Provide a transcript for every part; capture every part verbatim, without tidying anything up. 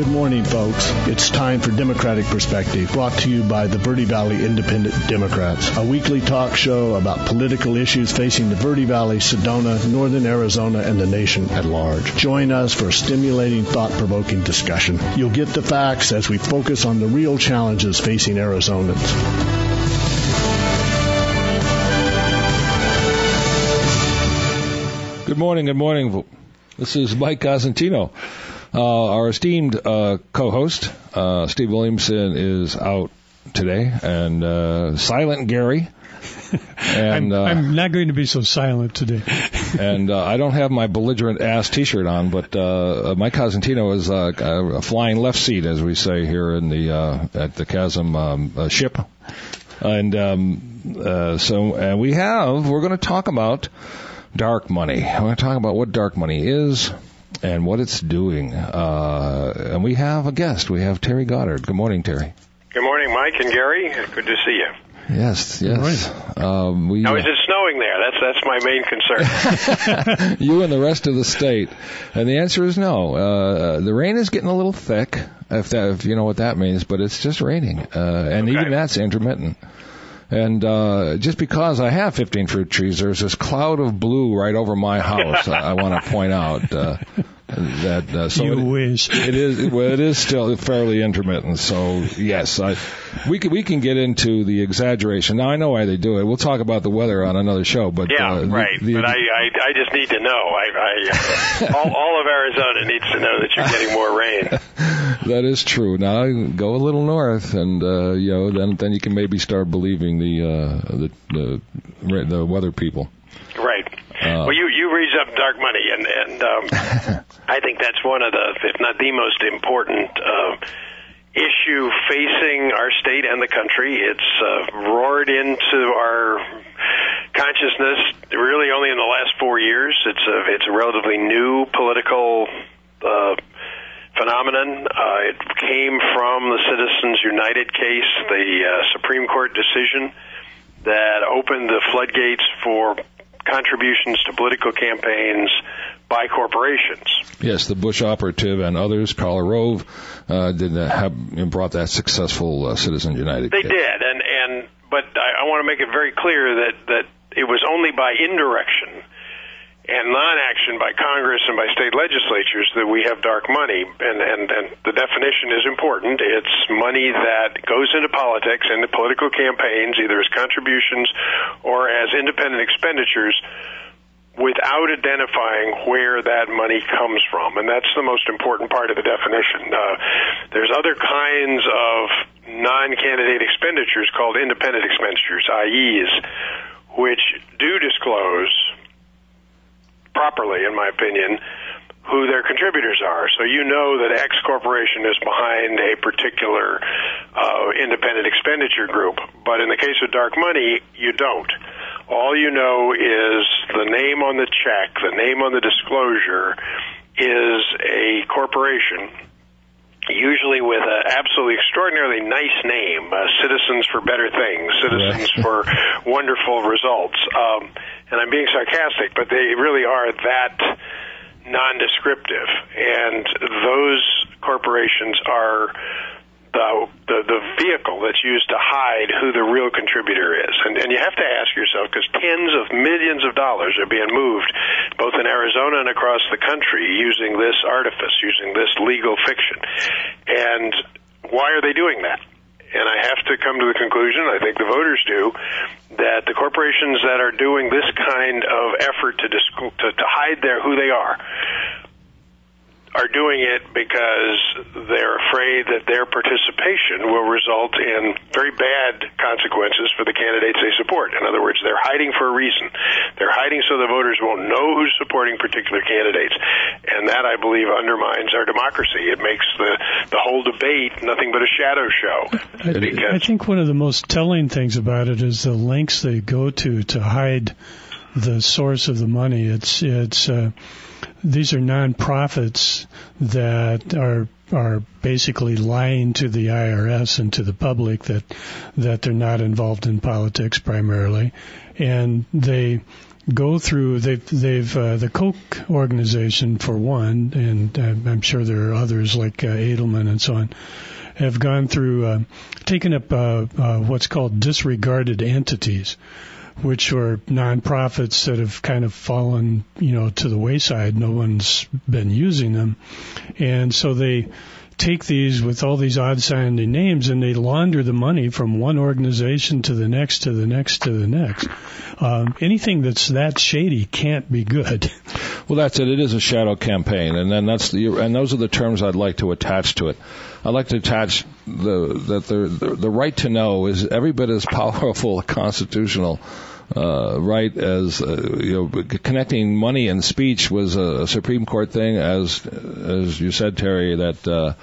Good morning, folks. It's time for Democratic Perspective, brought to you by the Verde Valley Independent Democrats, a weekly talk show about political issues facing the Verde Valley, Sedona, Northern Arizona, and the nation at large. Join us for a stimulating, thought-provoking discussion. You'll get the facts as we focus on the real challenges facing Arizonans. Good morning, good morning. This is Mike Cosentino. Uh, our esteemed uh, co-host, uh, Steve Williamson, is out today, and uh, Silent Gary. And, I'm, uh, I'm not going to be so silent today. and uh, I don't have my belligerent ass T-shirt on, but uh, Mike Cosentino is uh, a flying left seat, as we say here in the uh, at the Chasm um, uh, ship. And um, uh, so uh, we have, we're going to talk about dark money. We're going to talk about what dark money is and what it's doing. Uh, and we have a guest. We have Terry Goddard. Good morning, Terry. Good morning, Mike and Gary. Good to see you. Yes, yes. Um, we, now, is it snowing there? That's that's my main concern. You and the rest of the state. And the answer is no. Uh, the rain is getting a little thick, if, that, if you know what that means, but it's just raining. Uh, and okay. Even that's intermittent. And uh, just because I have fifteen fruit trees, there's this cloud of blue right over my house. I, I want to point out uh, that. Uh, so you it, wish. It is. Well, it is still fairly intermittent. So yes, I, we can we can get into the exaggeration. Now I know why they do it. We'll talk about the weather on another show. But yeah, uh, right. The, the, but I, I I just need to know. I, I all, all of Arizona needs to know that you're getting more rain. That is true. Now go a little north, and uh, you know, then then you can maybe start believing the uh, the, the the weather people. Right. Uh, well, you you raise up dark money, and and um, I think that's one of the, if not the most important uh, issue facing our state and the country. It's uh, roared into our consciousness really only in the last four years. It's a it's a relatively new political Uh, phenomenon. Uh, it came from the Citizens United case, the uh, Supreme Court decision that opened the floodgates for contributions to political campaigns by corporations. Yes, the Bush operative and others, Karl Rove, uh, did that, have brought that successful uh, Citizens United they case. They did, and and but I, I want to make it very clear that that it was only by indirection and non-action by Congress and by state legislatures that we have dark money, and, and, and the definition is important. It's money that goes into politics, into political campaigns, either as contributions or as independent expenditures, without identifying where that money comes from, and that's the most important part of the definition. Uh, there's other kinds of non-candidate expenditures called independent expenditures, I Es, which do disclose properly, in my opinion, who their contributors are. So you know that X corporation is behind a particular uh, independent expenditure group. But in the case of dark money, you don't. All you know is the name on the check, the name on the disclosure is a corporation, usually with an absolutely extraordinarily nice name, uh, Citizens for Better Things, Citizens yeah. for Wonderful Results. Um, and I'm being sarcastic, but they really are that non-descriptive. And those corporations are the, the, the vehicle that's used to hide who the real contributor is. And, and you have to ask yourself, because tens of millions of dollars are being moved both in Arizona and across the country using this artifice, using this legal fiction. And why are they doing that? And I have to come to the conclusion, I think the voters do, that the corporations that are doing this kind of effort to disc- to, to hide their who they are are doing it because they're afraid that their participation will result in very bad consequences for the candidates they support. In other words, they're hiding for a reason. They're hiding so the voters won't know who's supporting particular candidates. And that, I believe, undermines our democracy. It makes the, the whole debate nothing but a shadow show. I, I think one of the most telling things about it is the lengths they go to to hide the source of the money. It's it's uh, these are nonprofits that are are basically lying to the I R S and to the public that that they're not involved in politics primarily, and they go through. They've they've uh, the Koch organization for one, and uh, I'm sure there are others like uh, Edelman and so on, have gone through uh, taken up uh, uh, what's called disregarded entities, which are nonprofits that have kind of fallen, you know, to the wayside. No one's been using them, and so they take these with all these odd-sounding names and they launder the money from one organization to the next to the next to the next. Um, anything that's that shady can't be good. Well, that's it. It is a shadow campaign, and then that's the and those are the terms I'd like to attach to it. I'd like to attach the that the the, the right to know is every bit as powerful a constitutional uh, right as uh, you know, connecting money and speech was a, a Supreme Court thing, as as you said, Terry, that uh,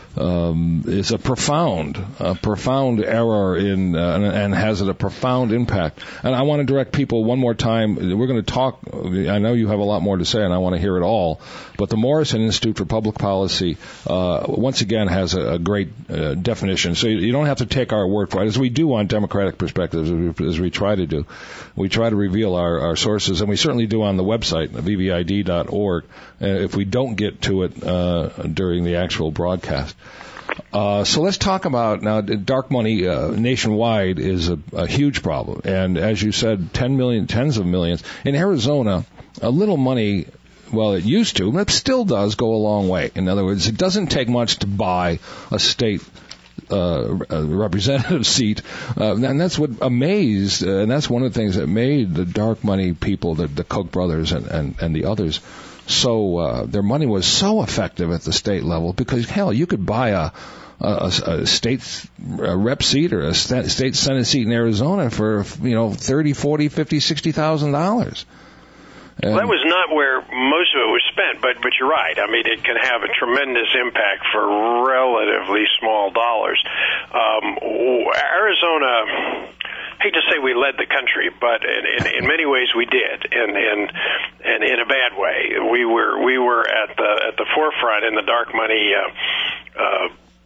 um, is a profound, a profound error in uh, and, and has a profound impact. And I want to direct people one more time. We're going to talk. I know you have a lot more to say, and I want to hear it all. But the Morrison Institute for Public Policy, uh, once again, has a, a great uh, definition. So you, you don't have to take our word for it, as we do on Democratic Perspectives, as we, as we try to do. We try to reveal our, our sources, and we certainly do on the website, v v i d dot org, uh, if we don't get to it uh, during the actual broadcast. Uh, so let's talk about now. Dark money uh, nationwide is a, a huge problem, and as you said, ten million, tens of millions in Arizona. A little money, well, it used to, but it still does go a long way. In other words, it doesn't take much to buy a state uh, a representative seat, uh, and that's what amazed, uh, and that's one of the things that made the dark money people, the, the Koch brothers and, and, and the others, so uh, their money was so effective at the state level, because hell, you could buy a a, a state a rep seat or a st- state senate seat in Arizona for, you know, thirty, forty, fifty, sixty thousand dollars. Well, that was not where most of it was spent, but but you're right. I mean, it can have a tremendous impact for relatively small dollars. Um, Arizona, I hate to say we led the country, but in, in, in many ways we did, and and and in a bad way. We were we were at the at the forefront in the dark money. Uh, uh,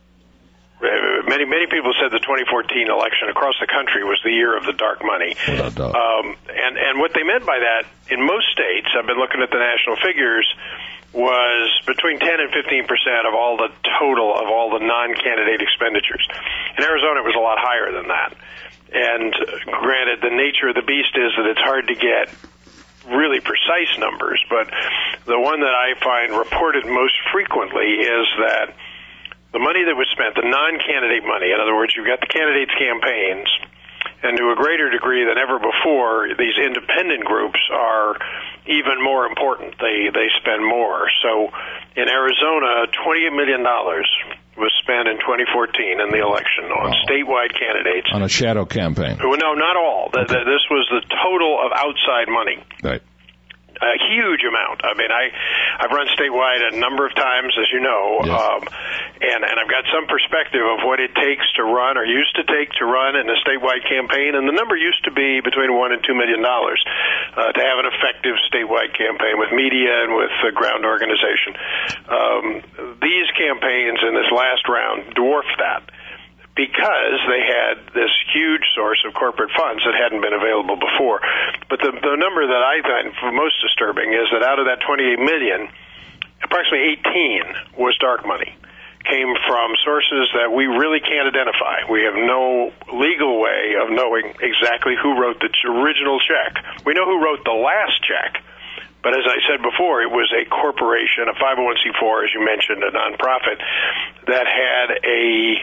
Many many people said the twenty fourteen election across the country was the year of the dark money, um, and and what they meant by that in most states, I've been looking at the national figures, was between ten and fifteen percent of all the total of all the non-candidate expenditures. In Arizona, it was a lot higher than that. And granted, the nature of the beast is that it's hard to get really precise numbers, but the one that I find reported most frequently is that the money that was spent, the non-candidate money, in other words, you've got the candidates' campaigns, and to a greater degree than ever before, these independent groups are even more important. They they spend more. So in Arizona, twenty-eight million dollars was spent in twenty fourteen in the election on wow. statewide candidates. On a shadow campaign. Well, no, not all. Okay. This was the total of outside money. Right. A huge amount. I mean, I, I've run statewide a number of times, as you know, yes. um, and, and I've got some perspective of what it takes to run, or used to take to run in a statewide campaign, and the number used to be between one and two million dollars uh, to have an effective statewide campaign with media and with the ground organization. Um, these campaigns in this last round dwarfed that, because they had this huge source of corporate funds that hadn't been available before. But the, the number that I find most disturbing is that out of that twenty-eight million, approximately eighteen was dark money, came from sources that we really can't identify. We have no legal way of knowing exactly who wrote the original check. We know who wrote the last check, but as I said before, it was a corporation, a five oh one c four, as you mentioned, a nonprofit, that had a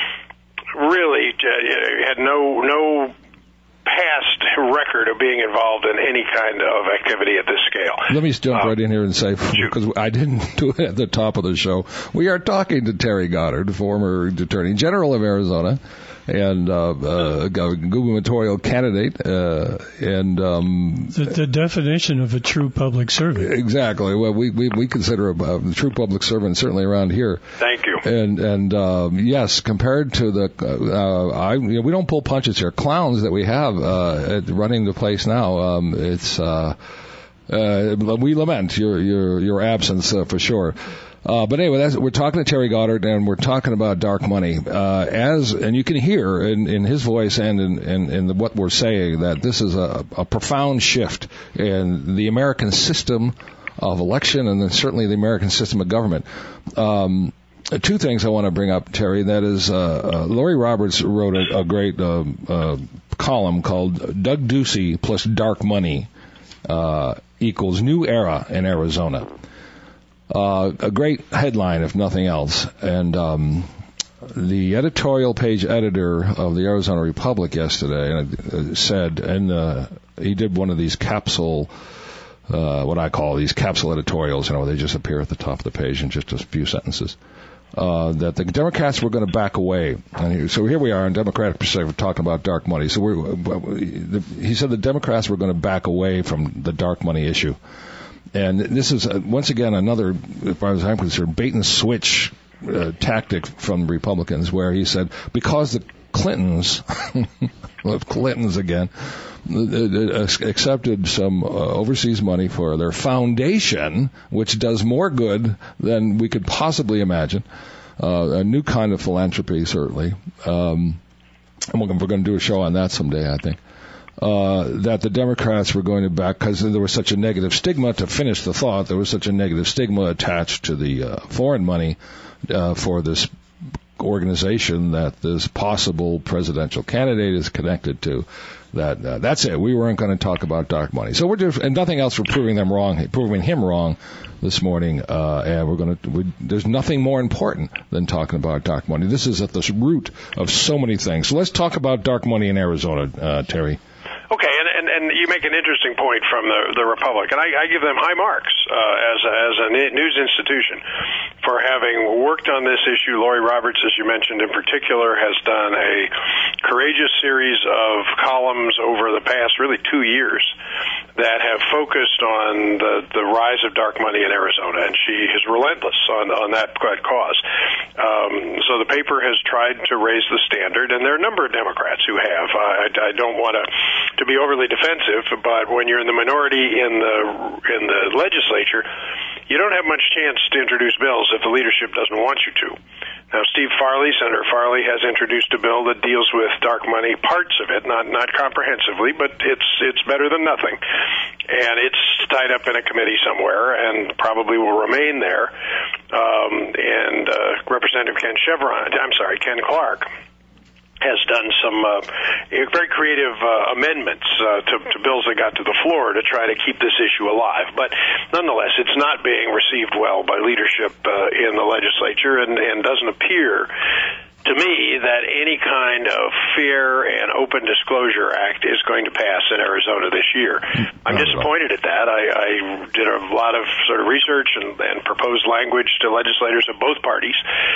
really uh, had no no past record of being involved in any kind of activity at this scale. Let me jump um, right in here and say, sure. because I didn't do it at the top of the show, we are talking to Terry Goddard, former Attorney General of Arizona, and uh, uh, gubernatorial candidate, uh, and um, the, the definition of a true public servant. Exactly. Well, we we, we consider a, a true public servant certainly around here. Thank you. And and um, yes, compared to the, uh, I you know, we don't pull punches here. Clowns that we have uh, at running the place now. Um, it's uh, uh, we lament your your your absence uh, for sure. Uh, but anyway, that's, we're talking to Terry Goddard, and we're talking about dark money. Uh, as and you can hear in, in his voice and in, in, in the, what we're saying that this is a, a profound shift in the American system of election, and then certainly the American system of government. Um, two things I want to bring up, Terry. That is, uh, uh, Lori Roberts wrote a, a great uh, uh, column called "Doug Ducey plus Dark Money uh, equals New Era in Arizona." Uh, a great headline, if nothing else. And um, the editorial page editor of the Arizona Republic yesterday uh, said, and uh, he did one of these capsule, uh, what I call these capsule editorials, you know, they just appear at the top of the page in just a few sentences, uh, that the Democrats were going to back away. And so here we are in Democratic perspective talking about dark money. So we're, he said the Democrats were going to back away from the dark money issue. And this is, uh, once again, another, as far as I'm concerned, bait-and-switch uh, tactic from Republicans, where he said, because the Clintons, well, Clintons again, uh, accepted some uh, overseas money for their foundation, which does more good than we could possibly imagine, uh, a new kind of philanthropy, certainly. Um, and we're going to do a show on that someday, I think. Uh, that the Democrats were going to back, because there was such a negative stigma, to finish the thought, there was such a negative stigma attached to the uh, foreign money uh, for this organization that this possible presidential candidate is connected to, that uh, that's it. We weren't going to talk about dark money. So we're just, and nothing else, we're proving them wrong, proving him wrong this morning, uh, and we're going to, we, there's nothing more important than talking about dark money. This is at the root of so many things. So let's talk about dark money in Arizona, uh, Terry. Okay, and, and, and you make an interesting point from the, the Republic, and I, I give them high marks uh, as, a, as a news institution for having worked on this issue. Lori Roberts, as you mentioned in particular, has done a courageous series of columns over the past really two years that have focused on the, the rise of dark money in Arizona, and she is relentless on, on that cause. Um, so the paper has tried to raise the standard, and there are a number of Democrats who have. I, I don't want to to be overly defensive, but when you're in the minority in the in the legislature, you don't have much chance to introduce bills if the leadership doesn't want you to. Now, Steve Farley, Senator Farley, has introduced a bill that deals with dark money, parts of it, not not comprehensively, but it's it's better than nothing. And it's tied up in a committee somewhere and probably will remain there. Um, and uh, Representative Ken Chevron, I'm sorry, Ken Clark, has done some uh, very creative uh, amendments uh, to, to bills that got to the floor to try to keep this issue alive. But nonetheless, it's not being received well by leadership uh, in the legislature, and, and doesn't appear to me that any kind of fair and open disclosure act is going to pass in Arizona this year. I'm disappointed at that. I, I did a lot of sort of research and, and proposed language to legislators of both parties,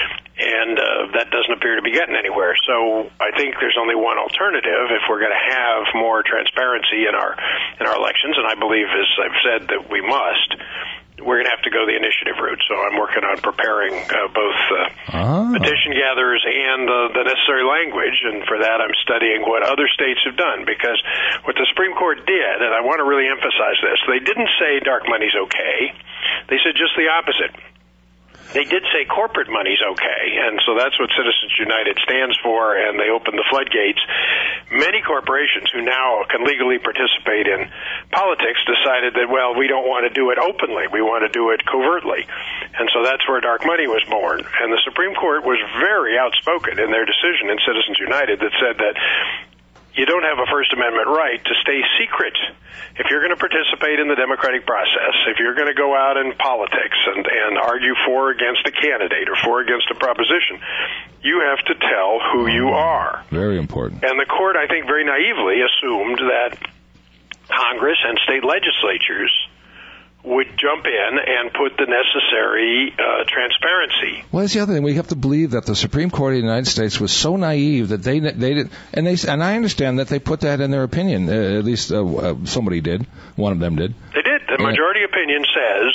and uh, that doesn't appear to be getting anywhere. So I think there's only one alternative if we're going to have more transparency in our in our elections, and I believe, as I've said, that we must. We're going to have to go the initiative route. So I'm working on preparing uh, both uh, ah. petition gatherers and uh, the necessary language, and for that I'm studying what other states have done, because what the Supreme Court did, and I want to really emphasize this, they didn't say dark money's okay. They said just the opposite. They did say corporate money's okay, and so that's what Citizens United stands for, and they opened the floodgates. Many corporations who now can legally participate in politics decided that, well, we don't want to do it openly. We want to do it covertly. And so that's where dark money was born. And the Supreme Court was very outspoken in their decision in Citizens United that said that you don't have a First Amendment right to stay secret. If you're going to participate in the democratic process, if you're going to go out in politics and, and argue for or against a candidate or for or against a proposition, you have to tell who you are. Very important. And the court, I think, very naively assumed that Congress and state legislatures would jump in and put the necessary uh, transparency. Well, that's the other thing. We have to believe that the Supreme Court of the United States was so naive that they they did, and they and I understand that they put that in their opinion. Uh, at least uh, uh, somebody did. One of them did. They did. The majority and, opinion says,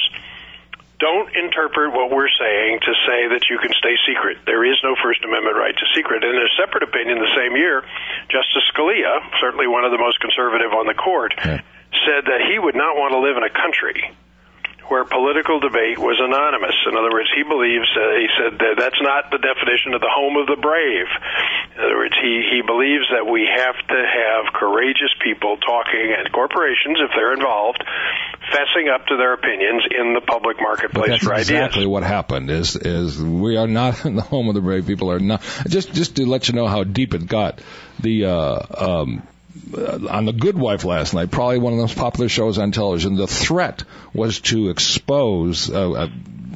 don't interpret what we're saying to say that you can stay secret. There is no First Amendment right to secret. And in a separate opinion the same year, Justice Scalia, certainly one of the most conservative on the court, yeah. said that he would not want to live in a country where political debate was anonymous. In other words, he believes, uh, he said that that's not the definition of the home of the brave. In other words, he, he believes that we have to have courageous people talking, and corporations, if they're involved, fessing up to their opinions in the public marketplace for ideas. That's exactly what happened, is is we are not in the home of the brave. People are not. Just, just to let you know how deep it got, the... Uh, um, on The Good Wife last night, probably one of the most popular shows on television, the threat was to expose uh, uh,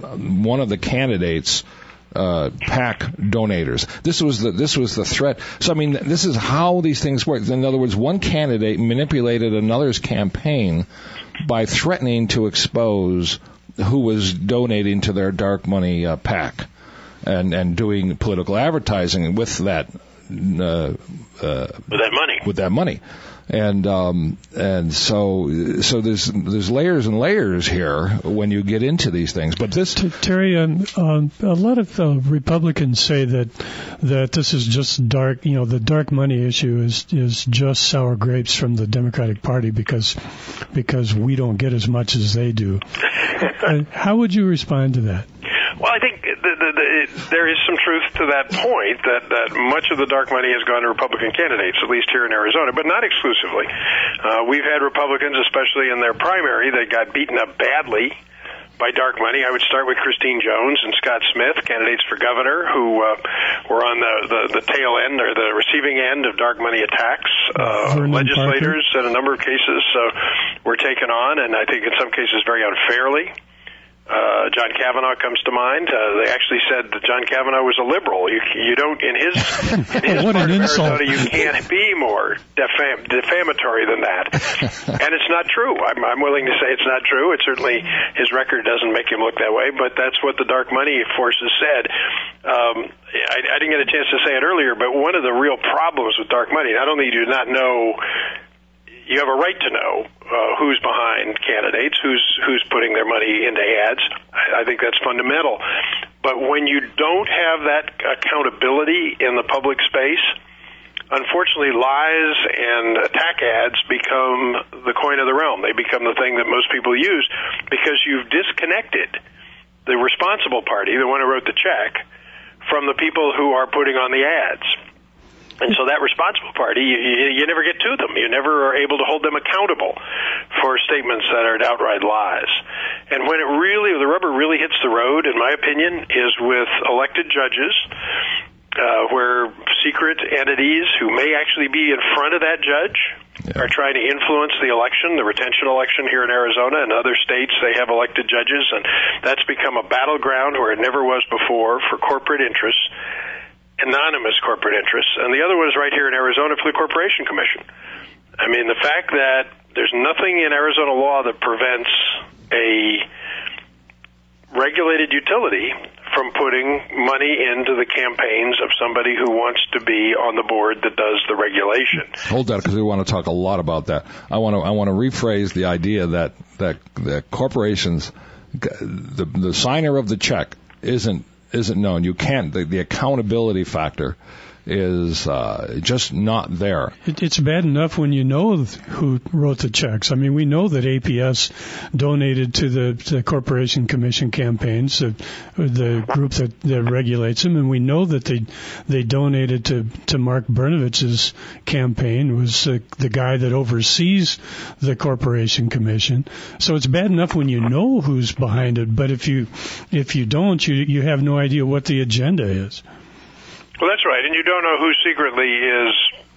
one of the candidates' uh, PAC donators. This was the this was the threat. So I mean, this is how these things work. In other words, one candidate manipulated another's campaign by threatening to expose who was donating to their dark money uh, PAC and and doing political advertising with that. Uh, uh, with that money. With that money, and um, and so so there's there's layers and layers here when you get into these things. But this, Terry, um, um, a lot of uh, Republicans say that that this is just dark. You know, the dark money issue is is just sour grapes from the Democratic Party because because we don't get as much as they do. uh, how would you respond to that? Well, I think the, the, the, it, there is some truth to that point, that, that much of the dark money has gone to Republican candidates, at least here in Arizona, but not exclusively. Uh, we've had Republicans, especially in their primary, that got beaten up badly by dark money. I would start with Christine Jones and Scott Smith, candidates for governor, who uh, were on the, the, the tail end or the receiving end of dark money attacks. Uh, legislators, Parker. In a number of cases, uh, were taken on, and I think in some cases very unfairly. Uh, John Kavanaugh comes to mind. Uh, they actually said that John Kavanaugh was a liberal. You, you don't, in his, in his part of Arizona, you can't be more defam- defamatory than that. And it's not true. I'm, I'm willing to say it's not true. It certainly, his record doesn't make him look that way, but that's what the dark money forces said. Um, I, I didn't get a chance to say it earlier, but one of the real problems with dark money, not only do you not know, you have a right to know uh, who's behind candidates, who's who's putting their money into ads. I, I think that's fundamental. But when you don't have that accountability in the public space, unfortunately, lies and attack ads become the coin of the realm. They become the thing that most people use because you've disconnected the responsible party, the one who wrote the check, from the people who are putting on the ads. And so that responsible party, you, you, you never get to them. You never are able to hold them accountable for statements that are outright lies. And when it really, the rubber really hits the road, in my opinion, is with elected judges, uh, where secret entities who may actually be in front of that judge yeah. are trying to influence the election, the retention election here in Arizona and other states. They have elected judges, and that's become a battleground where it never was before for corporate interests. Anonymous corporate interests, and the other one is right here in Arizona for the Corporation Commission. I mean, the fact that there's nothing in Arizona law that prevents a regulated utility from putting money into the campaigns of somebody who wants to be on the board that does the regulation. Hold that, because we want to talk a lot about that. I want to I want to rephrase the idea that that, that corporations, the the signer of the check isn't. isn't known. You can't, the, the accountability factor is uh, just not there. It, it's bad enough when you know who wrote the checks. I mean, we know that A P S donated to the, to the Corporation Commission campaigns, the, the group that, that regulates them, and we know that they they donated to, to Mark Brnovich's campaign, was uh, the guy that oversees the Corporation Commission. So it's bad enough when you know who's behind it, but if you if you don't, you you have no idea what the agenda is. Well, that's right, and you don't know who secretly is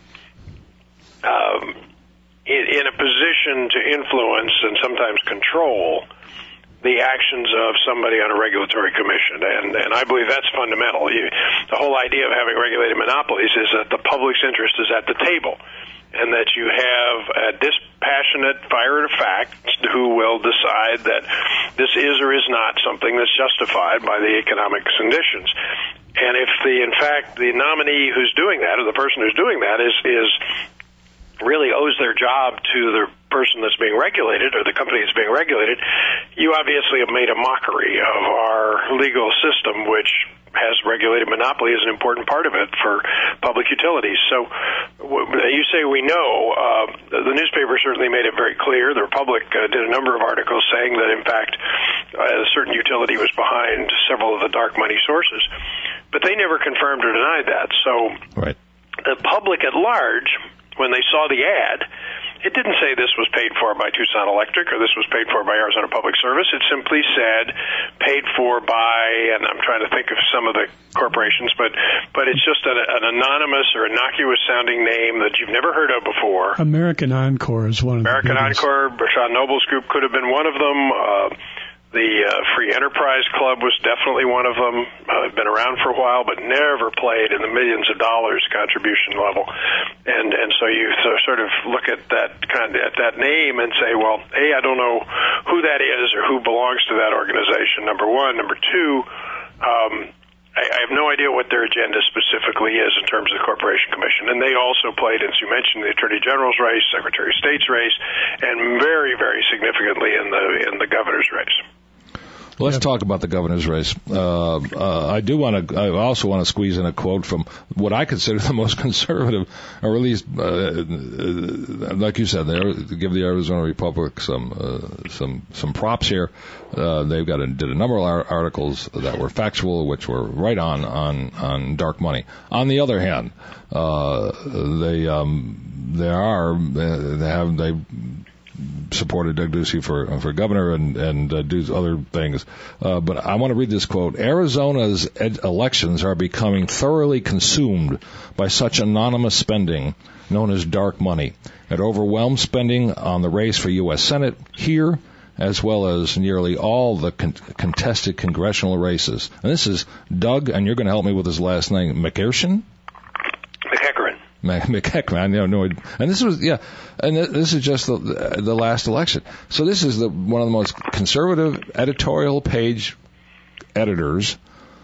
um, in, in a position to influence and sometimes control the actions of somebody on a regulatory commission, and, and I believe that's fundamental. You, the whole idea of having regulated monopolies is that the public's interest is at the table, and that you have a dispassionate firer of fact who will decide that this is or is not something that's justified by the economic conditions. And if the, in fact, the nominee who's doing that, or the person who's doing that, is is really owes their job to the person that's being regulated or the company that's being regulated, you obviously have made a mockery of our legal system, which has regulated monopoly as an important part of it for public utilities. So you say we know. Uh, the newspaper certainly made it very clear. The Republic uh, did a number of articles saying that, in fact, uh, a certain utility was behind several of the dark money sources. But they never confirmed or denied that. So right. The public at large, when they saw the ad, it didn't say this was paid for by Tucson Electric or this was paid for by Arizona Public Service. It simply said paid for by, and I'm trying to think of some of the corporations, but but it's just an, an anonymous or innocuous-sounding name that you've never heard of before. American Encore is one of American the biggest. Encore, Bershon Noble's group could have been one of them. Uh, The uh, Free Enterprise Club was definitely one of them. Uh, been around for a while, but never played in the millions of dollars contribution level. And and so you so sort of look at that kind of, at that name and say, well, A, I don't know who that is or who belongs to that organization. Number one, number two. Um, I, I have no idea what their agenda specifically is in terms of the Corporation Commission. And they also played, as you mentioned, the Attorney General's race, Secretary of State's race, and very, very significantly in the in the governor's race. Let's talk about the governor's race. Uh, uh, I do want to. I also want to squeeze in a quote from what I consider the most conservative, or at least, uh, uh, like you said, they give the Arizona Republic some uh, some some props here. Uh, they've got a, did a number of articles that were factual, which were right on on on dark money. On the other hand, uh, they um, they are they have they. supported Doug Ducey for for governor and and uh, do other things. Uh, but I want to read this quote. Arizona's ed- elections are becoming thoroughly consumed by such anonymous spending known as dark money. It overwhelms spending on the race for U S Senate here, as well as nearly all the con- contested congressional races. And this is Doug, and you're going to help me with his last name, McEachern? McHeckman, you know, and this was, yeah, and this is just the, the last election. So this is the one of the most conservative editorial page editors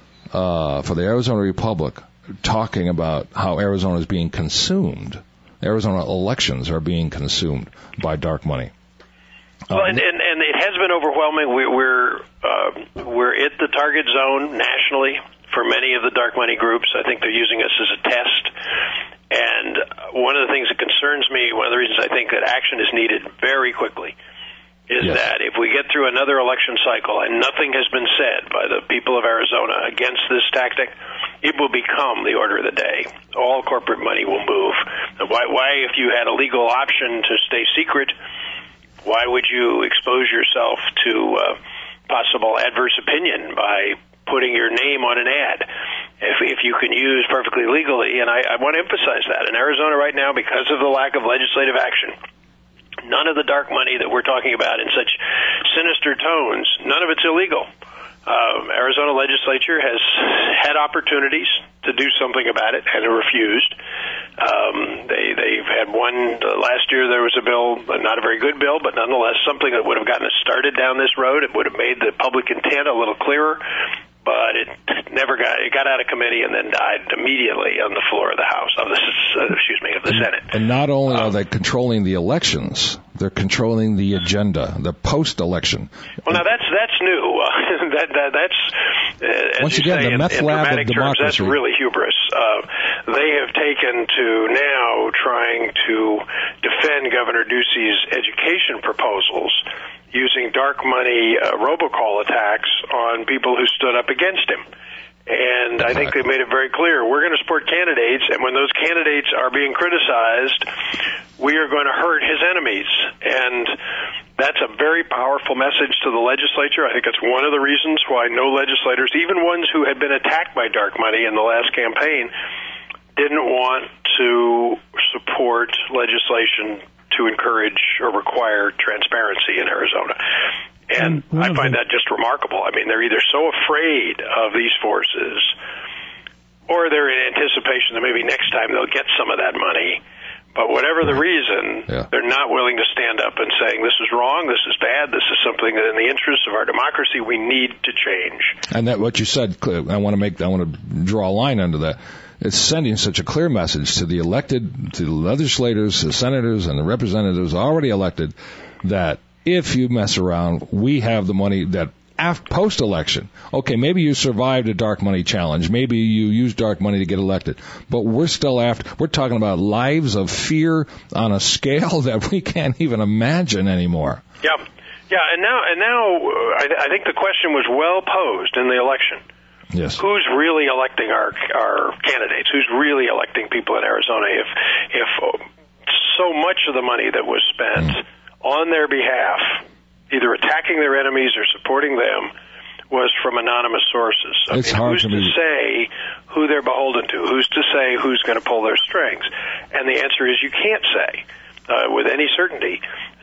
uh, for the Arizona Republic talking about how Arizona is being consumed. Arizona elections are being consumed by dark money. Well, and, and, and it has been overwhelming. We, we're uh, we're at the target zone nationally for many of the dark money groups. I think they're using us as a test. And one of the things that concerns me, one of the reasons I think that action is needed very quickly, is yes. that if we get through another election cycle and nothing has been said by the people of Arizona against this tactic, it will become the order of the day. All corporate money will move. Why, why if you had a legal option to stay secret, why would you expose yourself to uh, possible adverse opinion by putting your name on an ad? If, if you can use perfectly legally, and I, I want to emphasize that, in Arizona right now, because of the lack of legislative action, none of the dark money that we're talking about in such sinister tones, none of it's illegal. Um, Arizona legislature has had opportunities to do something about it and refused. Um, they, they've had one, uh, last year there was a bill, not a very good bill, but nonetheless something that would have gotten us started down this road. It would have made the public intent a little clearer. But it never got it got out of committee and then died immediately on the floor of the House, of the uh, excuse me, of the Senate. And not only um, are they controlling the elections, they're controlling the agenda, the post-election. Well, now that's that's new. Uh, that, that that's uh, as once you again say, the meth in, in lab dramatic of democracy. Terms, that's really hubris. Uh, they have taken to now trying to defend Governor Ducey's education proposals using dark money uh, robocall attacks on people who stood up against him. And I think they made it very clear, we're going to support candidates, and when those candidates are being criticized, we are going to hurt his enemies. And that's a very powerful message to the legislature. I think it's one of the reasons why no legislators, even ones who had been attacked by dark money in the last campaign, didn't want to support legislation to encourage or require transparency in Arizona. And I find that just remarkable. I mean, they're either so afraid of these forces, or they're in anticipation that maybe next time they'll get some of that money. But whatever the reason, yeah. they're not willing to stand up and saying, this is wrong, this is bad, this is something that in the interest of our democracy we need to change. And that what you said, I want to make, I want to draw a line under that. It's sending such a clear message to the elected, to the legislators, the senators, and the representatives already elected that if you mess around, we have the money that after, post-election. Okay, maybe you survived a dark money challenge. Maybe you used dark money to get elected. But we're still after, we're talking about lives of fear on a scale that we can't even imagine anymore. Yep. Yeah, and now, and now, uh, I, I think the question was well posed in the election. Yes. Who's really electing our our candidates? Who's really electing people in Arizona? If if so much of the money that was spent mm. on their behalf, either attacking their enemies or supporting them, was from anonymous sources. I it's mean, hard who's to, to be... say who they're beholden to? Who's to say who's going to pull their strings? And the answer is you can't say uh, with any certainty.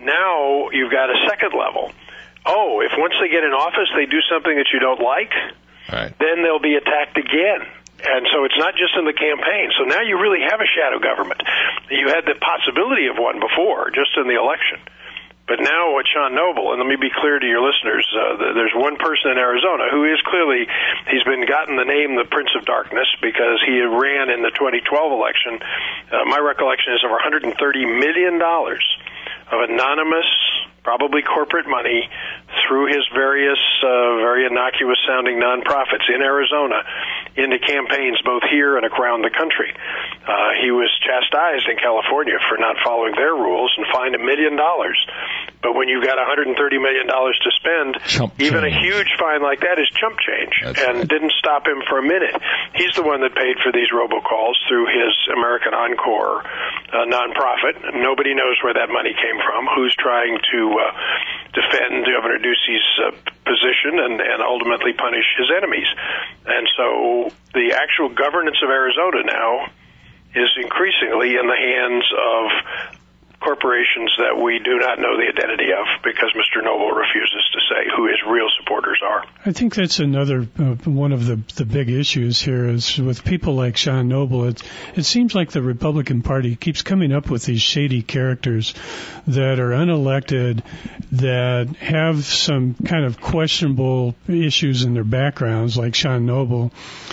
Now you've got a second level. Oh, if once they get in office they do something that you don't like, right. then they'll be attacked again. And so it's not just in the campaign. So now you really have a shadow government. You had the possibility of one before, just in the election. But now with Sean Noble, and let me be clear to your listeners, uh, there's one person in Arizona who is clearly, he's been gotten the name the Prince of Darkness because he ran in the twenty twelve election. Uh, my recollection is over one hundred thirty million dollars of anonymous, probably corporate money, through his various uh, very innocuous-sounding nonprofits in Arizona into campaigns both here and around the country. Uh, he was chastised in California for not following their rules and fined a million dollars. But when you've got one hundred thirty million dollars to spend, chump even change. a huge fine like that is chump change. That's and right. Didn't stop him for a minute. He's the one that paid for these robocalls through his American Encore uh, nonprofit. Nobody knows where that money came from, who's trying to uh, defend Governor Ducey's uh, position and, and ultimately punish his enemies. And so the actual governance of Arizona now is increasingly in the hands of corporations that we do not know the identity of because Mister Noble refuses to say who his real supporters are. I think that's another uh, one of the the big issues here is with people like Sean Noble. It it seems like the Republican Party keeps coming up with these shady characters that are unelected, that have some kind of questionable issues in their backgrounds, like Sean Noble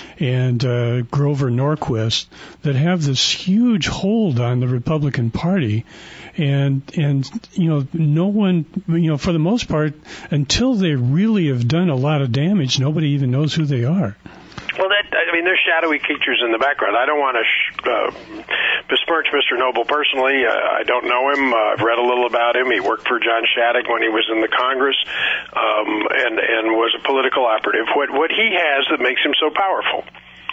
and uh, Grover Norquist, that have this huge hold on the Republican Party. And, and, you know, no one, you know, for the most part, until they really have done a lot of damage, nobody even knows who they are. Well, that, I mean, there's shadowy creatures in the background. I don't want to sh- uh, besmirch Mister Noble personally. Uh, I don't know him. Uh, I've read a little about him. He worked for John Shattuck when he was in the Congress, um, and, and was a political operative. What, what he has that makes him so powerful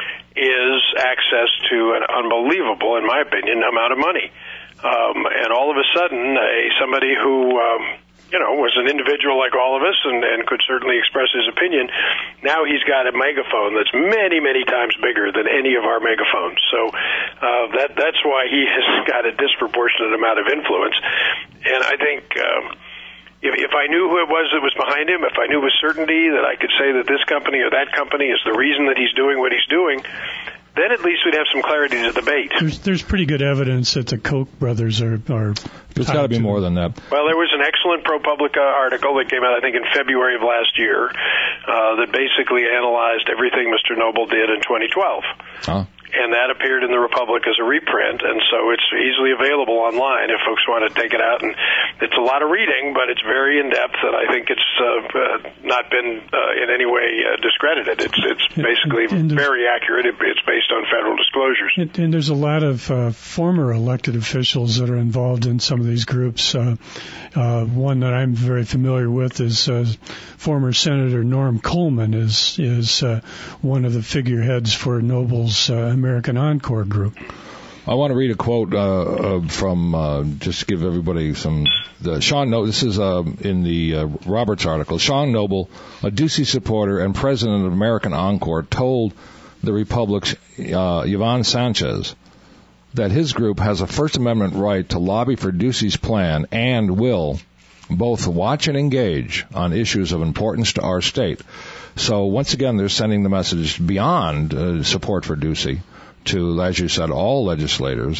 is access to an unbelievable, in my opinion, amount of money. Um, and all of a sudden, a somebody who, um, you know, was an individual like all of us and, and could certainly express his opinion, now he's got a megaphone that's many, many times bigger than any of our megaphones. So uh, that that's why he has got a disproportionate amount of influence. And I think um, if, if I knew who it was that was behind him, if I knew with certainty that I could say that this company or that company is the reason that he's doing what he's doing, then at least we'd have some clarity to debate. There's, there's pretty good evidence that the Koch brothers are... are There's got to be more than that. Well, there was an excellent ProPublica article that came out, I think, in February of last year uh, that basically analyzed everything Mister Noble did in twenty twelve. Huh? And that appeared in the Republic as a reprint, and so it's easily available online if folks want to take it out. And it's a lot of reading, but it's very in-depth, and I think it's uh, uh, not been uh, in any way uh, discredited. It's it's basically and, and very accurate. It, it's based on federal disclosures. And, and there's a lot of uh, former elected officials that are involved in some of these groups. Uh, uh, one that I'm very familiar with is uh, former Senator Norm Coleman is, is uh, one of the figureheads for Noble's uh, American Encore group. I want to read a quote uh, uh, from, uh, just to give everybody some, the Sean Noble, this is uh, in the uh, Roberts article. Sean Noble, a Ducey supporter and president of American Encore, told the Republic's uh, Yvonne Sanchez that his group has a First Amendment right to lobby for Ducey's plan and will both watch and engage on issues of importance to our state. So once again, they're sending the message beyond uh, support for Ducey to, as you said, all legislators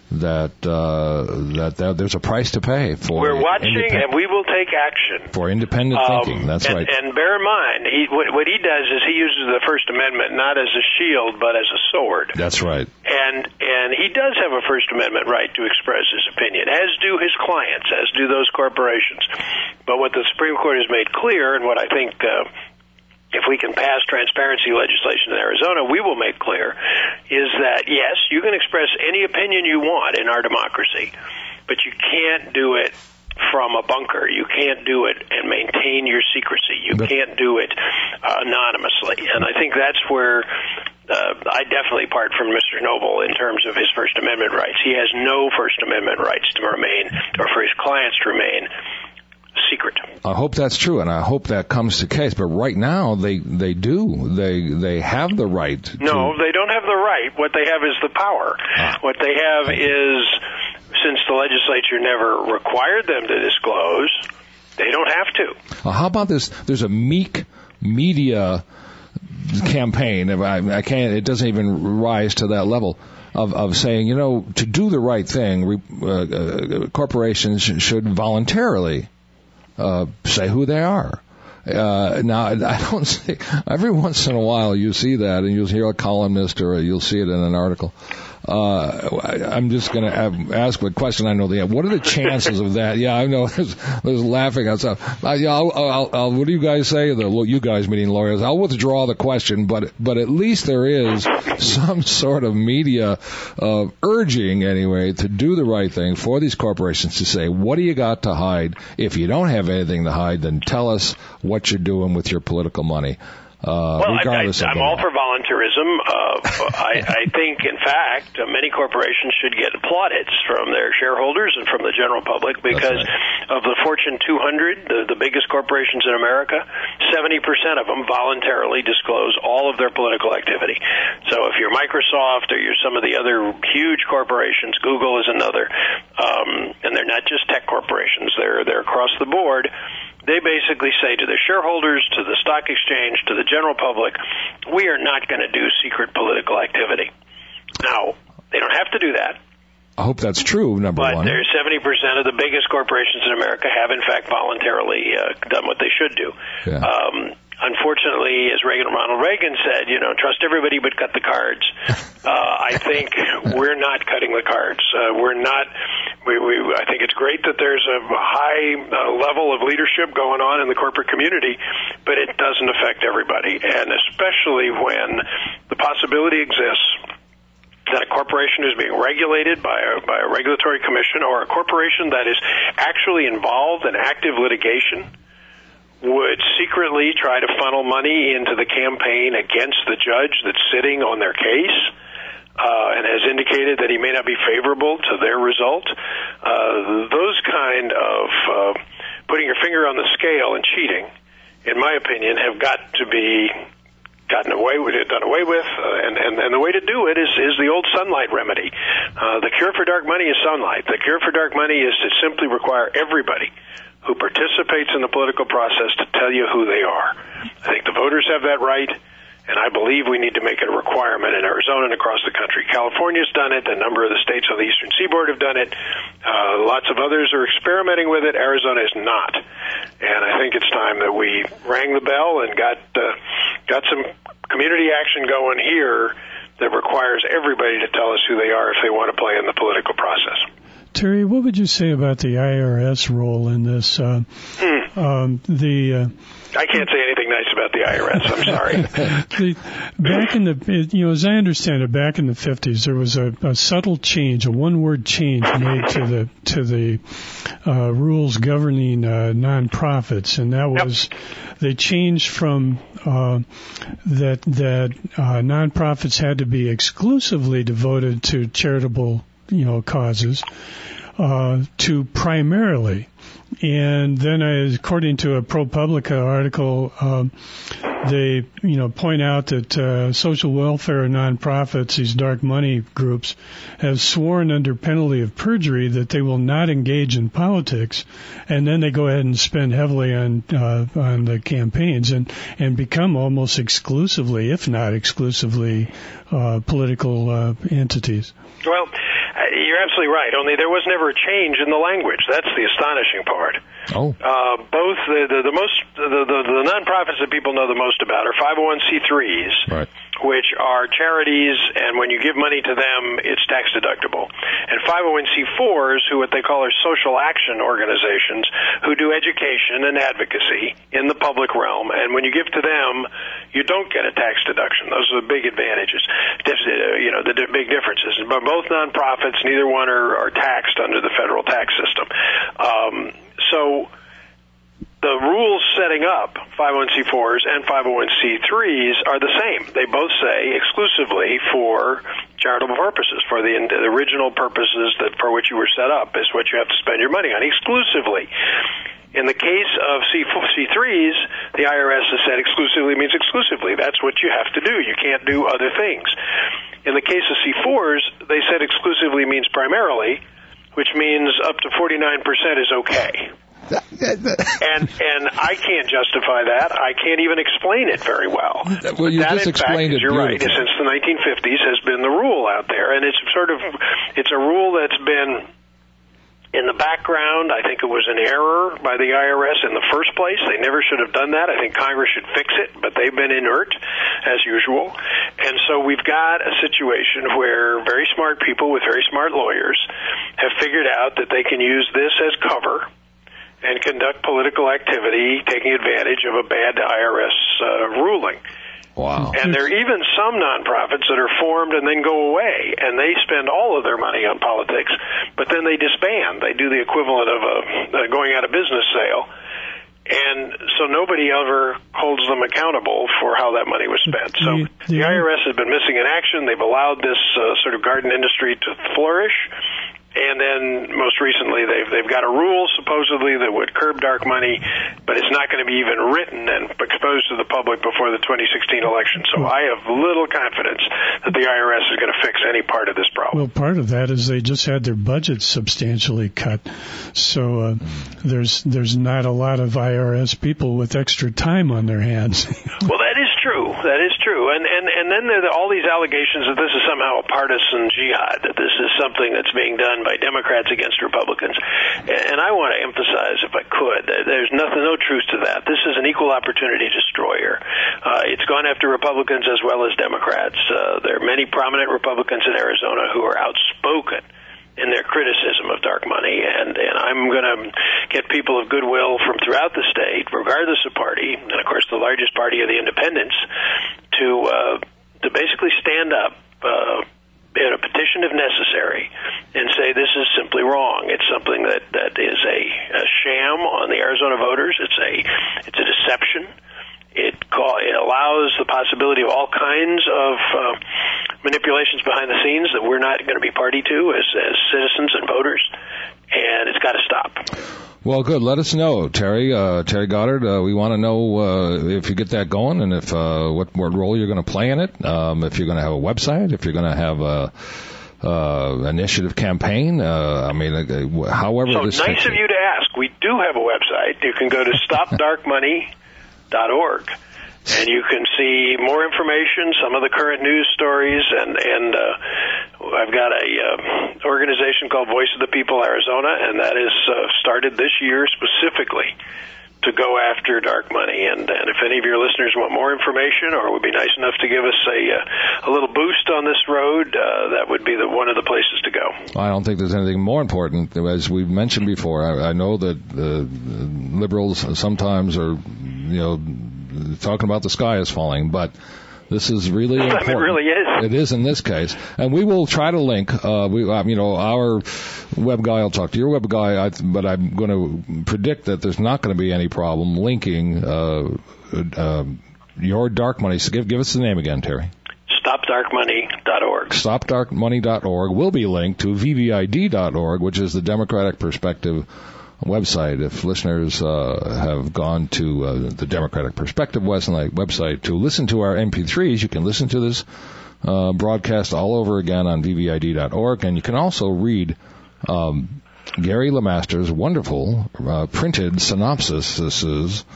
that uh, that, that there's a price to pay for. We're watching, and we will take action for independent um, thinking. That's and, right. And bear in mind, he, what, what he does is he uses the First Amendment not as a shield, but as a sword. That's right. And and he does have a First Amendment right to express his opinion, as do his clients, as do those corporations. But what the Supreme Court has made clear, and what I think. Uh, if we can pass transparency legislation in Arizona, we will make clear, is that, yes, you can express any opinion you want in our democracy, but you can't do it from a bunker. You can't do it and maintain your secrecy. You but, can't do it uh, anonymously. And I think that's where uh, I definitely part from Mister Noble in terms of his First Amendment rights. He has no First Amendment rights to remain, or for his clients to remain, secret. I hope that's true, and I hope that comes to case. But right now, they they do. They they have the right. To... No, they don't have the right. What they have is the power. Ah. What they have is, since the legislature never required them to disclose, they don't have to. Uh, how about this? There's a meek media campaign. I, I can't. It doesn't even rise to that level. Of, of saying, you know, to do the right thing, uh, uh, corporations should voluntarily Uh, say who they are. Uh, now, I don't see, every once in a while you see that and you'll hear a columnist or you'll see it in an article. Uh, I, I'm just going to ask a question I know the answer. What are the chances of that? Yeah, I know. There's, there's laughing outside. Uh, yeah, I'll, I'll, I'll, what do you guys say? The you guys meaning lawyers. I'll withdraw the question, but but at least there is some sort of media uh, urging, anyway, to do the right thing for these corporations to say, what do you got to hide? If you don't have anything to hide, then tell us what you're doing with your political money. Uh, well, I, I, I'm all for voluntarism. Uh, I, I think, in fact, uh, many corporations should get plaudits from their shareholders and from the general public because right. of the Fortune two hundred, the, the biggest corporations in America, seventy percent of them voluntarily disclose all of their political activity. So if you're Microsoft or you're some of the other huge corporations, Google is another, um, and they're not just tech corporations, they're, they're across the board. They basically say to the shareholders, to the stock exchange, to the general public, we are not going to do secret political activity. Now, they don't have to do that. I hope that's true, number but one. But there's seventy percent of the biggest corporations in America have, in fact, voluntarily uh, done what they should do. Yeah. Um, unfortunately, as Reagan, Ronald Reagan said, you know, trust everybody but cut the cards. Uh, I think we're not cutting the cards. Uh, we're not. We, we, I think it's great that there's a high uh, level of leadership going on in the corporate community, but it doesn't affect everybody, and especially when the possibility exists that a corporation is being regulated by a, by a regulatory commission, or a corporation that is actually involved in active litigation would secretly try to funnel money into the campaign against the judge that's sitting on their case, uh, and has indicated that he may not be favorable to their result. Uh, those kind of uh, putting your finger on the scale and cheating, in my opinion, have got to be gotten away with it, done away with, uh, and, and, and the way to do it is, is the old sunlight remedy. Uh, the cure for dark money is sunlight. The cure for dark money is to simply require everybody who participates in the political process to tell you who they are. I think the voters have that right, and I believe we need to make it a requirement in Arizona and across the country. California's done it. A number of the states on the eastern seaboard have done it. Uh, lots of others are experimenting with it. Arizona is not. And I think it's time that we rang the bell and got uh, got some community action going here that requires everybody to tell us who they are if they want to play in the political process. Terry, what would you say about the I R S role in this? Uh, hmm. um, the uh, I can't say anything nice about the I R S. I'm sorry. the, back in the, you know, as I understand it, back in the fifties, there was a, a subtle change, a one-word change made to the to the uh, rules governing uh, nonprofits, and that was yep. they changed from uh, that that uh, nonprofits had to be exclusively devoted to charitable, you know, causes, uh, to primarily. And then, uh, according to a ProPublica article, um, they, you know, point out that uh, social welfare nonprofits, these dark money groups, have sworn under penalty of perjury that they will not engage in politics, and then they go ahead and spend heavily on uh, on the campaigns and and become almost exclusively, if not exclusively, uh, political uh, entities. Well, You're absolutely right, only there was never a change in the language. That's the astonishing part. Oh. Uh, both the, the, the most the, the, the nonprofits that people know the most about are five oh one c threes, right, which are charities, and when you give money to them, it's tax deductible. And five oh one c fours, who what they call are social action organizations, who do education and advocacy in the public realm. And when you give to them, you don't get a tax deduction. Those are the big advantages, you know, the big differences. But both nonprofits, neither one are, are taxed under the federal tax system. Um, so the rules setting up five oh one c fours and five oh one c threes are the same. They both say exclusively for charitable purposes, for the, the original purposes that for which you were set up is what you have to spend your money on, exclusively. In the case of C threes, the I R S has said exclusively means exclusively. That's what you have to do. You can't do other things. In the case of C fours, they said exclusively means primarily, which means up to forty-nine percent is okay. and and I can't justify that. I can't even explain it very well. Well, you that, just in explained fact, it you're right, beautifully. since the nineteen fifties has been the rule out there, and it's sort of it's a rule that's been in the background. I think it was an error by the I R S in the first place. They never should have done that. I think Congress should fix it, but they've been inert, as usual. And so we've got a situation where very smart people with very smart lawyers have figured out that they can use this as cover and conduct political activity taking advantage of a bad I R S uh, ruling. Wow. And there are even some nonprofits that are formed and then go away, and they spend all of their money on politics, but then they disband. They do the equivalent of a, a going out of business sale. And so nobody ever holds them accountable for how that money was spent. So the I R S has been missing in action. They've allowed this uh, sort of garden industry to flourish. And then most recently, they've they've got a rule supposedly that would curb dark money, but it's not going to be even written and exposed to the public before the twenty sixteen election. So I have little confidence that the I R S is going to fix any part of this problem. Well, part of that is they just had their budget substantially cut, so uh, there's there's not a lot of I R S people with extra time on their hands. Well, that is true. That is true. And and and then there are all these allegations that this is somehow a partisan jihad, that this is something that's being done by Democrats against Republicans. And I want to emphasize, if I could, there's nothing, no truth to that. This is an equal opportunity destroyer. Uh, it's gone after Republicans as well as Democrats. Uh, there are many prominent Republicans in Arizona who are outspoken in their criticism of dark money, and, and I'm going to get people of goodwill from throughout the state, regardless of party, and of course the largest party of the independents, to uh, to basically stand up uh, in a petition if necessary and say this is simply wrong. It's something that, that is a, a sham on the Arizona voters. It's a it's a deception. It, call, it allows the possibility of all kinds of uh, manipulations behind the scenes that we're not going to be party to as, as citizens and voters, and it's got to stop. Well, good. Let us know, Terry. Uh, Terry Goddard. Uh, we want to know uh, if you get that going, and if uh, what, what role you're going to play in it. Um, if you're going to have a website, if you're going to have a uh, initiative campaign. Uh, I mean, uh, however. So this nice of you to ask. We do have a website. You can go to stop dark money dot org. And you can see more information, some of the current news stories, and and uh, I've got a uh, organization called Voice of the People Arizona, and that is uh, started this year specifically to go after dark money. And, and if any of your listeners want more information or would be nice enough to give us a uh, a little boost on this road, uh, that would be the one of the places to go. I don't think there's anything more important. As we've mentioned before, I, I know that uh, liberals sometimes are, you know, talking about the sky is falling, but this is really important. It really is. It is in this case, and we will try to link. Uh, we, uh, you know, our web guy will talk to your web guy, I, but I'm going to predict that there's not going to be any problem linking uh, uh, your dark money. So give give us the name again, Terry. stop dark money dot org. stop dark money dot org will be linked to V V I D dot org, which is the Democratic Perspective website. If listeners uh, have gone to uh, the Democratic Perspective website to listen to our M P threes, you can listen to this uh, broadcast all over again on V V I D dot org, and you can also read um, Gary LeMaster's wonderful uh, printed synopsis. This is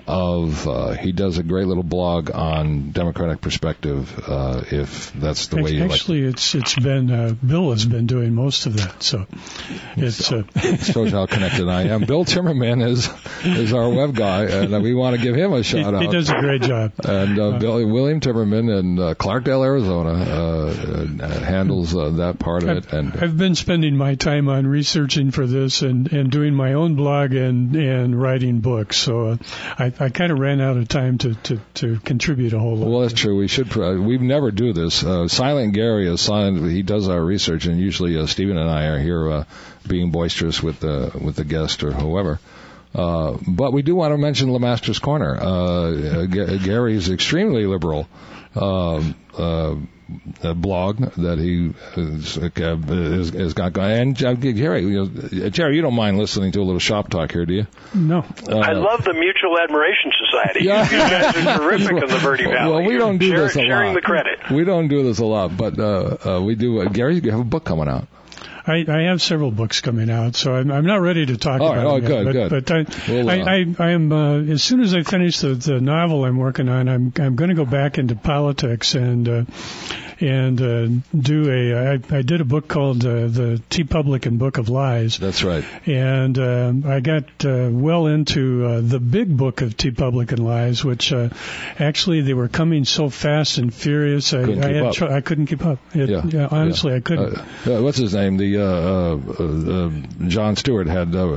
of, uh, he does a great little blog on Democratic Perspective, uh, if that's the way you like. Actually, it's it's been, uh, Bill has been doing most of that, so it's, uh, shows how connected I am. Bill Timmerman is, is our web guy, and we want to give him a shout he, out. He does a great job. And, uh, Bill, William Timmerman in uh, Clarkdale, Arizona, uh, uh, handles, uh, that part of I've, it. And I've been spending my time on researching for this and, and doing my own blog and, and writing books, so uh, I, I kind of ran out of time to, to, to contribute a whole lot. Well, that's true. We should. Uh, we never do this. Uh, Silent Gary is silent. He does our research, and usually uh, Stephen and I are here uh, being boisterous with the with the guest or whoever. Uh, but we do want to mention LeMaster's Corner. Uh, G- Gary is extremely liberal. Uh, uh, a blog that he has, uh, has, has got going. And uh, Gary, you know, Jerry, you don't mind listening to a little shop talk here, do you? No. Uh, I love the Mutual Admiration Society. Yeah. You guys are terrific in the Verde Valley. Well, we You're don't do share, this a sharing lot. the credit. We don't do this a lot, but uh, uh, we do. Uh, Gary, you have a book coming out. I, I have several books coming out, so I'm, I'm not ready to talk All about right. Oh, them good, yet, good. But, but I, We'll, uh, I, I, I am uh, as soon as I finish the, the novel I'm working on, I'm I'm going to go back into politics and uh, and uh, do a. I, I did a book called uh, the T-Publican Book of Lies. That's right. And uh, I got uh, well into uh, the big book of T-Publican Lies, which uh, actually they were coming so fast and furious. I, Couldn't I, keep had up. tr- I couldn't keep up. It, Yeah. yeah, honestly, Yeah. I couldn't. Uh, uh, what's his name? The uh, uh, uh, Jon Stewart had uh,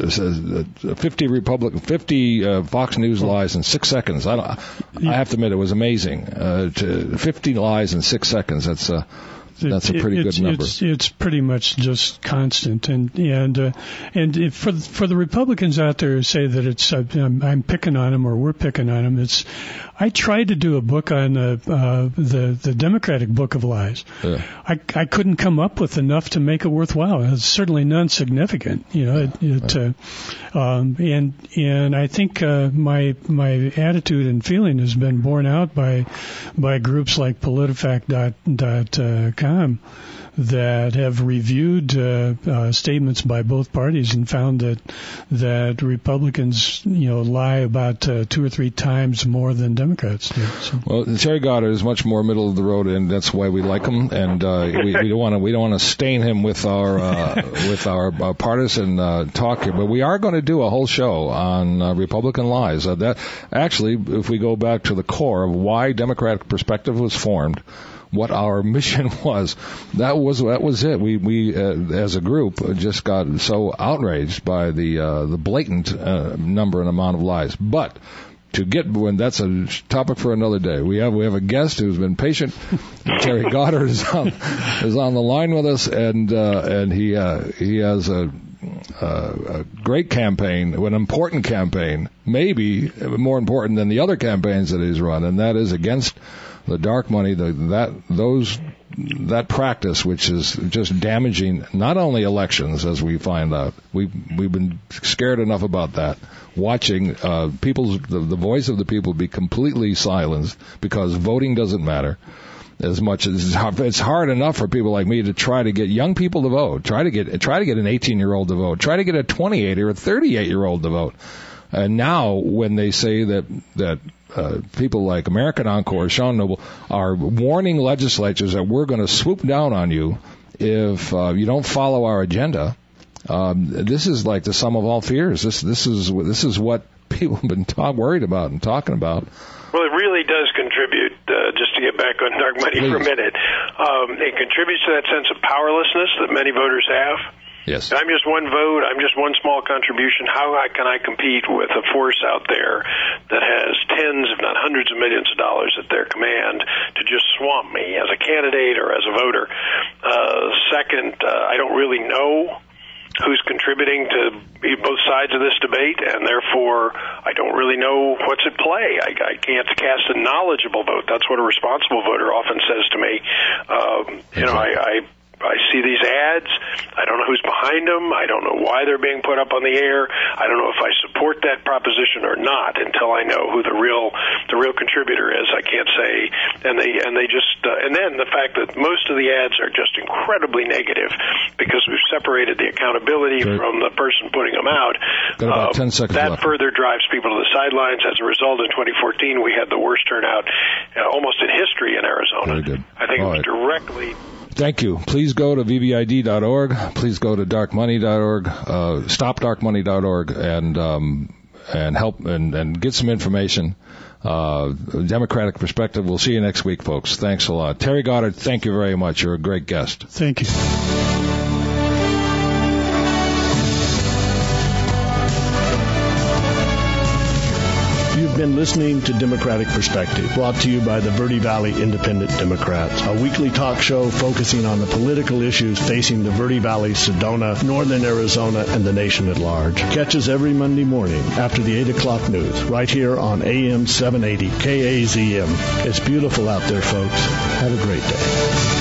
uh, fifty Republic, fifty uh, Fox News lies in six seconds. I don't. I have to admit, it was amazing. Uh, to fifty lies in six seconds. That's uh, that's a pretty it's, good number. It's, it's pretty much just constant, and and uh, and if for for the Republicans out there who say that it's uh, I'm, I'm picking on them or we're picking on them, it's I tried to do a book on uh, uh, the the Democratic Book of Lies. Yeah. I I couldn't come up with enough to make it worthwhile. It's certainly non-significant, you know. It, it Right. uh, um, and and I think uh, my my attitude and feeling has been borne out by by groups like PolitiFact dot com that have reviewed uh, uh, statements by both parties and found that that Republicans, you know, lie about uh, two or three times more than Democrats do. So. Well, Terry Goddard is much more middle of the road, and that's why we like him. And uh, we, we don't want to we don't want to stain him with our uh, with our uh, partisan uh, talk here. But we are going to do a whole show on uh, Republican lies. Uh, that actually, if we go back to the core of why Democratic Perspective was formed, what our mission was, that was that was it. We we uh, as a group just got so outraged by the uh, the blatant uh, number and amount of lies. But to get when that's a topic for another day. We have we have a guest who's been patient. Terry Goddard is on is on the line with us, and uh, and he uh, he has a. Uh, a great campaign, an important campaign, maybe more important than the other campaigns that he's run, and that is against the dark money, the, that those that practice, which is just damaging not only elections, as we find out. We we've been scared enough about that, watching uh, people's the, the voice of the people be completely silenced because voting doesn't matter. As much as it's hard enough for people like me to try to get young people to vote, try to get try to get an eighteen-year-old to vote, try to get a twenty-eight or a thirty-eight-year-old to vote. And now, when they say that that uh, people like American Encore, Sean Noble, are warning legislatures that we're going to swoop down on you if uh, you don't follow our agenda, um, this is like the sum of all fears. This this is this is what people have been talk, worried about and talking about. Well, it really does contribute, uh, just to get back on dark money Please. for a minute. Um, it contributes to that sense of powerlessness that many voters have. Yes. I'm just one vote. I'm just one small contribution. How can I compete with a force out there that has tens, if not hundreds of millions of dollars at their command to just swamp me as a candidate or as a voter? Uh, second, uh, I don't really know who's contributing to both sides of this debate, and therefore I don't really know what's at play. I, I can't cast a knowledgeable vote. That's what a responsible voter often says to me. Um, you know, I, I I see these ads. I don't know who's behind them. I don't know why they're being put up on the air. I don't know if I support that proposition or not until I know who the real the real contributor is. I can't say. And they and they just uh, and then the fact that most of the ads are just incredibly negative because we've separated the accountability Great. from the person putting them out. Got about uh, ten seconds that left. further drives people to the sidelines. As a result, in twenty fourteen, we had the worst turnout uh, almost in history in Arizona. Very good. I think All it was right. directly. Thank you. Please go to v v i d dot org. Please go to dark money dot org, uh, stop dark money dot org, and um, and help and, and get some information. Uh, Democratic perspective. We'll see you next week, folks. Thanks a lot. Terry Goddard, thank you very much. You're a great guest. Thank you. You've been listening to Democratic Perspective, brought to you by the Verde Valley Independent Democrats, a weekly talk show focusing on the political issues facing the Verde Valley, Sedona, northern Arizona, and the nation at large. Catch us every Monday morning after the eight o'clock news, right here on A M seven eighty K A Z M. It's beautiful out there, folks. Have a great day.